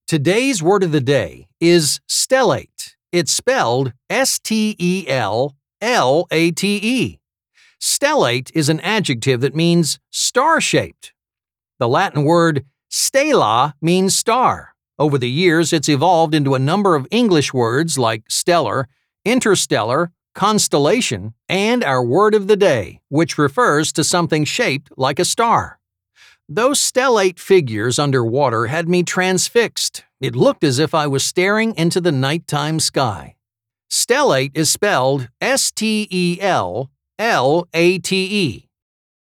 Today's word of the day is stellate. It's spelled S-T-E-L-L-A-T-E. Stellate is an adjective that means star-shaped. The Latin word stella means star. Over the years, it's evolved into a number of English words like stellar, interstellar, constellation, and our word of the day, which refers to something shaped like a star. Those stellate figures underwater had me transfixed. It looked as if I was staring into the nighttime sky. Stellate is spelled S-T-E-L-L-A-T-E.